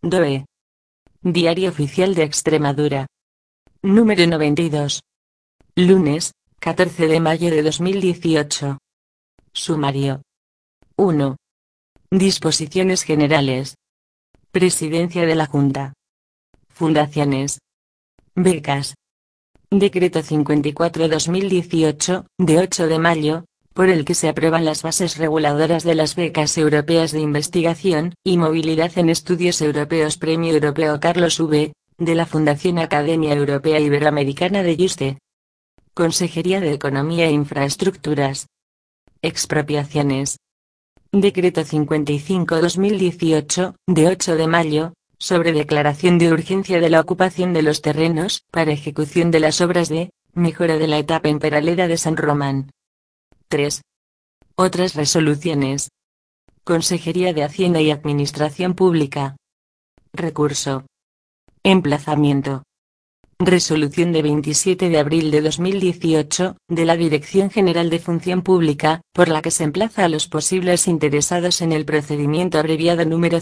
DOE. Diario Oficial de Extremadura. Número 92. Lunes, 14 de mayo de 2018. Sumario. 1. Disposiciones generales. Presidencia de la Junta. Fundaciones. Becas. Decreto 54/2018, de 8 de mayo, por el que se aprueban las bases reguladoras de las becas europeas de investigación y movilidad en estudios europeos. Premio Europeo Carlos V., de la Fundación Academia Europea Iberoamericana de Yuste. Consejería de Economía e Infraestructuras. Expropiaciones. Decreto 55/2018, de 8 de mayo, sobre declaración de urgencia de la ocupación de los terrenos para ejecución de las obras de mejora de la etapa en Peraleda de San Román. 3. Otras resoluciones. Consejería de Hacienda y Administración Pública. Recurso. Emplazamiento. Resolución de 27 de abril de 2018, de la Dirección General de Función Pública, por la que se emplaza a los posibles interesados en el procedimiento abreviado número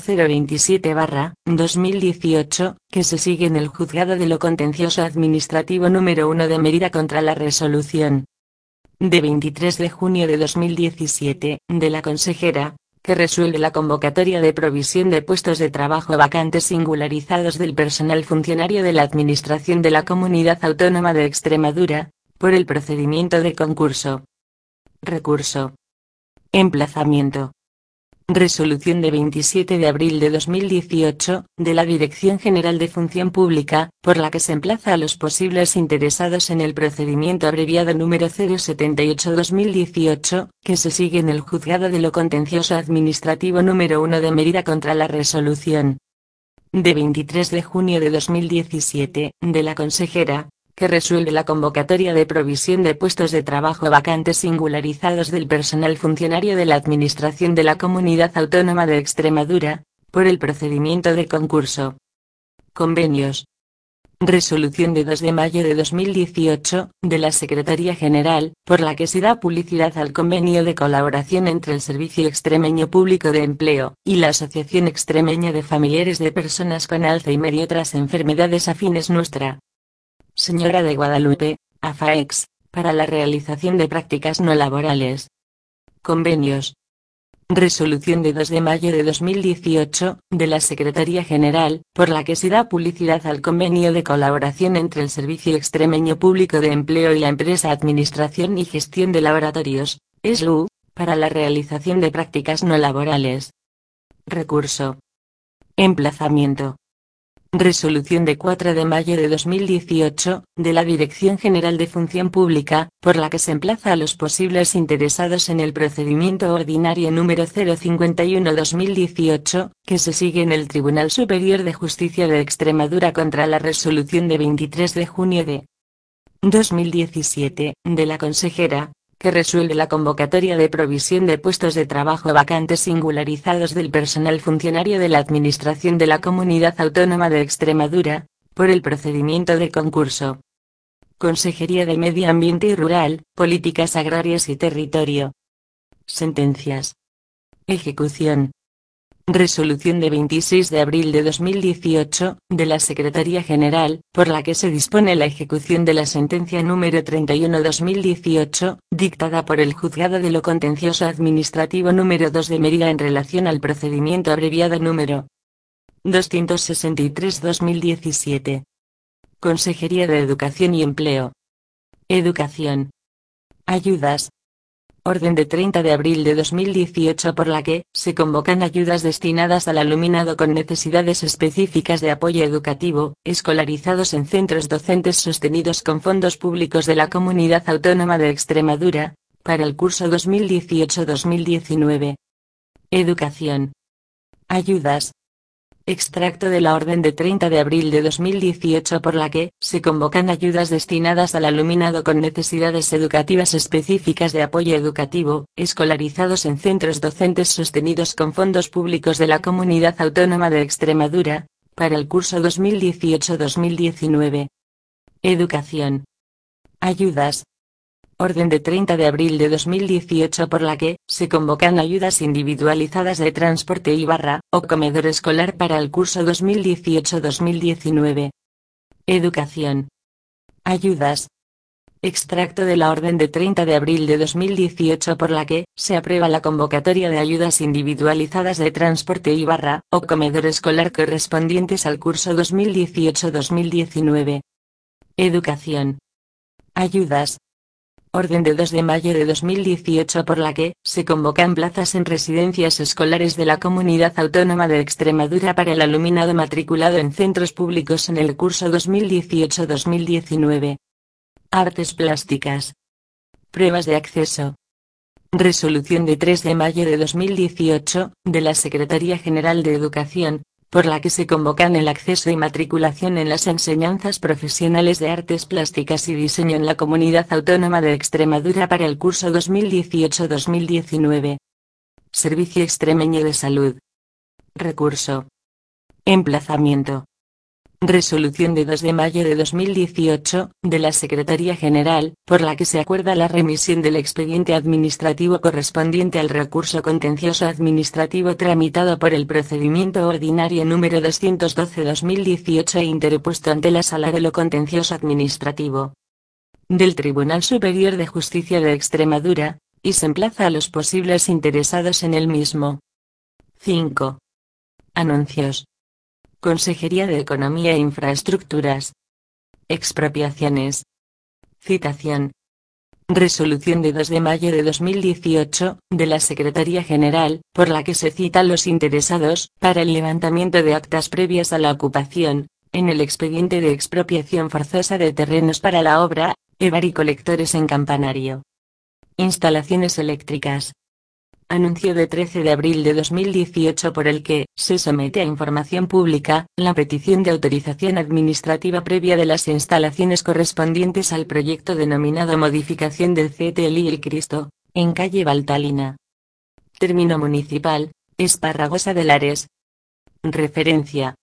027/2018, que se sigue en el Juzgado de lo Contencioso Administrativo número 1 de Mérida contra la resolución de 23 de junio de 2017, de la consejera, que resuelve la convocatoria de provisión de puestos de trabajo vacantes singularizados del personal funcionario de la Administración de la Comunidad Autónoma de Extremadura, por el procedimiento de concurso. Recurso. Emplazamiento. Resolución de 27 de abril de 2018, de la Dirección General de Función Pública, por la que se emplaza a los posibles interesados en el procedimiento abreviado número 078/2018, que se sigue en el Juzgado de lo Contencioso Administrativo número 1 de Mérida contra la resolución de 23 de junio de 2017, de la consejera, que resuelve la convocatoria de provisión de puestos de trabajo vacantes singularizados del personal funcionario de la Administración de la Comunidad Autónoma de Extremadura, por el procedimiento de concurso. Convenios. Resolución de 2 de mayo de 2018, de la Secretaría General, por la que se da publicidad al convenio de colaboración entre el Servicio Extremeño Público de Empleo y la Asociación Extremeña de Familiares de Personas con Alzheimer y otras enfermedades afines Nuestra Señora de Guadalupe, AFAEX, para la realización de prácticas no laborales. Convenios. Resolución de 2 de mayo de 2018, de la Secretaría General, por la que se da publicidad al convenio de colaboración entre el Servicio Extremeño Público de Empleo y la empresa Administración y Gestión de Laboratorios, SLU, para la realización de prácticas no laborales. Recurso. Emplazamiento. Resolución de 4 de mayo de 2018, de la Dirección General de Función Pública, por la que se emplaza a los posibles interesados en el procedimiento ordinario número 051/2018, que se sigue en el Tribunal Superior de Justicia de Extremadura contra la resolución de 23 de junio de 2017, de la consejera, que resuelve la convocatoria de provisión de puestos de trabajo vacantes singularizados del personal funcionario de la Administración de la Comunidad Autónoma de Extremadura, por el procedimiento de concurso. Consejería de Medio Ambiente y Rural, Políticas Agrarias y Territorio. Sentencias. Ejecución. Resolución de 26 de abril de 2018, de la Secretaría General, por la que se dispone la ejecución de la sentencia número 31/2018, dictada por el Juzgado de lo Contencioso Administrativo número 2 de Mérida en relación al procedimiento abreviado número 263/2017. Consejería de Educación y Empleo. Educación. Ayudas. Orden de 30 de abril de 2018 por la que se convocan ayudas destinadas al alumnado con necesidades específicas de apoyo educativo, escolarizados en centros docentes sostenidos con fondos públicos de la Comunidad Autónoma de Extremadura, para el curso 2018-2019. Educación. Ayudas. Extracto de la orden de 30 de abril de 2018 por la que se convocan ayudas destinadas al alumnado con necesidades educativas específicas de apoyo educativo, escolarizados en centros docentes sostenidos con fondos públicos de la Comunidad Autónoma de Extremadura, para el curso 2018-2019. Educación. Ayudas. Orden de 30 de abril de 2018 por la que se convocan ayudas individualizadas de transporte o comedor escolar para el curso 2018-2019. Educación. Ayudas. Extracto de la orden de 30 de abril de 2018 por la que se aprueba la convocatoria de ayudas individualizadas de transporte o comedor escolar correspondientes al curso 2018-2019. Educación. Ayudas. Orden de 2 de mayo de 2018 por la que se convocan plazas en residencias escolares de la Comunidad Autónoma de Extremadura para el alumnado matriculado en centros públicos en el curso 2018-2019. Artes plásticas. Pruebas de acceso. Resolución de 3 de mayo de 2018, de la Secretaría General de Educación, por la que se convocan el acceso y matriculación en las enseñanzas profesionales de artes plásticas y diseño en la Comunidad Autónoma de Extremadura para el curso 2018-2019. Servicio Extremeño de Salud. Recurso. Emplazamiento. Resolución de 2 de mayo de 2018, de la Secretaría General, por la que se acuerda la remisión del expediente administrativo correspondiente al recurso contencioso administrativo tramitado por el procedimiento ordinario número 212/2018 e interpuesto ante la Sala de lo Contencioso Administrativo del Tribunal Superior de Justicia de Extremadura, y se emplaza a los posibles interesados en el mismo. 5. Anuncios. Consejería de Economía e Infraestructuras. Expropiaciones. Citación. Resolución de 2 de mayo de 2018, de la Secretaría General, por la que se cita a los interesados, para el levantamiento de actas previas a la ocupación, en el expediente de expropiación forzosa de terrenos para la obra, EVAR y colectores en Campanario. Instalaciones eléctricas. Anuncio de 13 de abril de 2018 por el que se somete a información pública la petición de autorización administrativa previa de las instalaciones correspondientes al proyecto denominado Modificación del CTLI El Cristo, en calle Baltalina. Término municipal, Esparragosa de Lares. Referencia.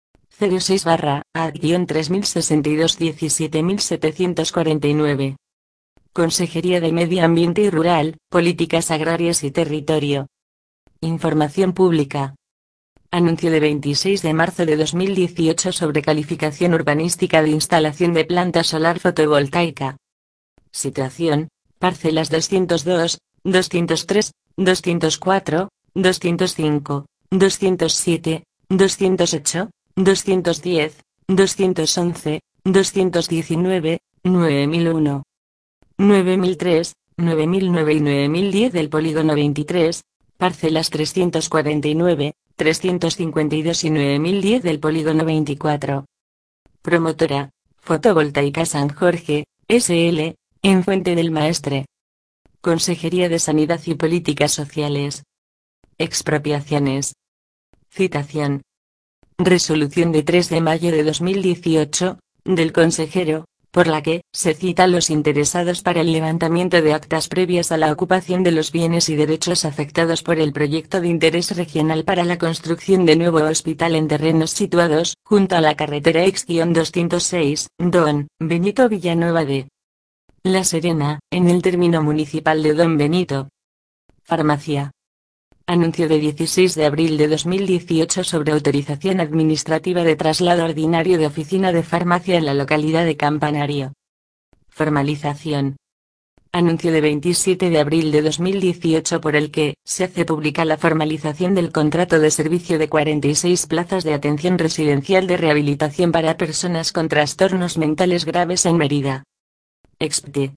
06/A-3062-17749. Consejería de Medio Ambiente y Rural, Políticas Agrarias y Territorio. Información pública. Anuncio de 26 de marzo de 2018 sobre calificación urbanística de instalación de planta solar fotovoltaica. Situación: parcelas 202, 203, 204, 205, 207, 208, 210, 211, 219, 9001. 9003, 9009 y 9010 del polígono 23, parcelas 349, 352 y 9010 del polígono 24. Promotora, Fotovoltaica San Jorge, S.L., en Fuente del Maestre. Consejería de Sanidad y Políticas Sociales. Expropiaciones. Citación. Resolución de 3 de mayo de 2018, del consejero, por la que se cita a los interesados para el levantamiento de actas previas a la ocupación de los bienes y derechos afectados por el proyecto de interés regional para la construcción de nuevo hospital en terrenos situados junto a la carretera X-206, Don Benito Villanueva de La Serena, en el término municipal de Don Benito. Farmacia. Anuncio de 16 de abril de 2018 sobre autorización administrativa de traslado ordinario de oficina de farmacia en la localidad de Campanario. Formalización. Anuncio de 27 de abril de 2018 por el que se hace pública la formalización del contrato de servicio de 46 plazas de atención residencial de rehabilitación para personas con trastornos mentales graves en Mérida. Expte.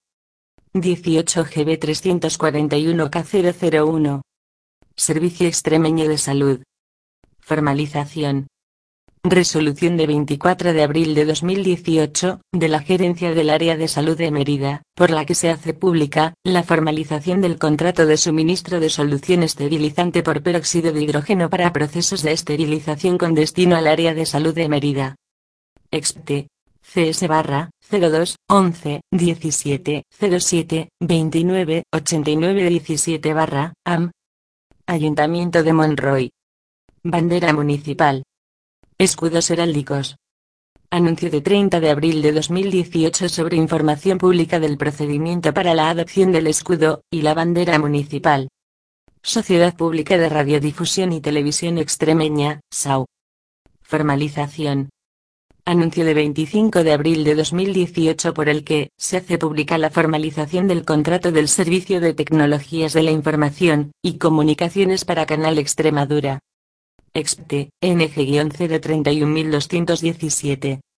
18 GB 341 K001. Servicio Extremeño de Salud. Formalización. Resolución de 24 de abril de 2018, de la Gerencia del Área de Salud de Mérida, por la que se hace pública la formalización del contrato de suministro de solución esterilizante por peróxido de hidrógeno para procesos de esterilización con destino al Área de Salud de Mérida. Expte. CS/02, 11, 17, 07, 29, 89 17/AM. Ayuntamiento de Monroy. Bandera municipal. Escudos heráldicos. Anuncio de 30 de abril de 2018 sobre información pública del procedimiento para la adopción del escudo y la bandera municipal. Sociedad Pública de Radiodifusión y Televisión Extremeña, SAU. Formalización. Anuncio de 25 de abril de 2018 por el que se hace pública la formalización del contrato del Servicio de Tecnologías de la Información y Comunicaciones para Canal Extremadura. Expte, NG-031217.